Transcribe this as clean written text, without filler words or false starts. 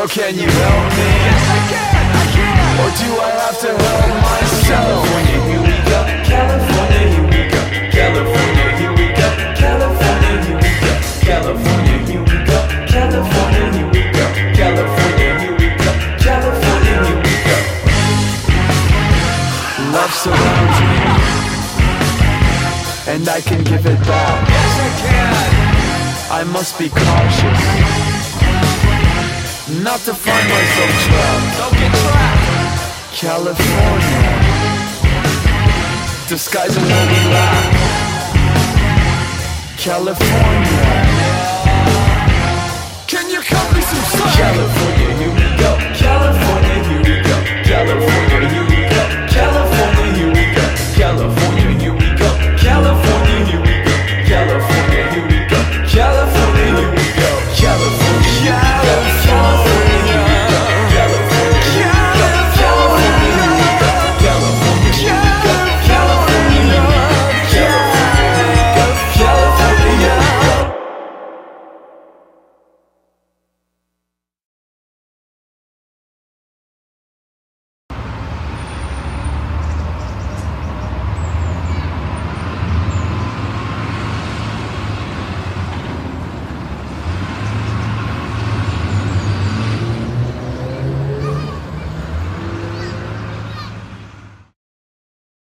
can you help me? Yes, I can. Or do I have to help myself? California, here we go. California, here we go. California, here we go. California, here we go. California, here we go. California, here we go. California, here we go. California, here we go. Love surrounds me, and I can give it back. Yes, I can. I must be cautious, not to find myself trapped. Don't get trapped. California, disguising what we lack. California, can you cut me some slack? California,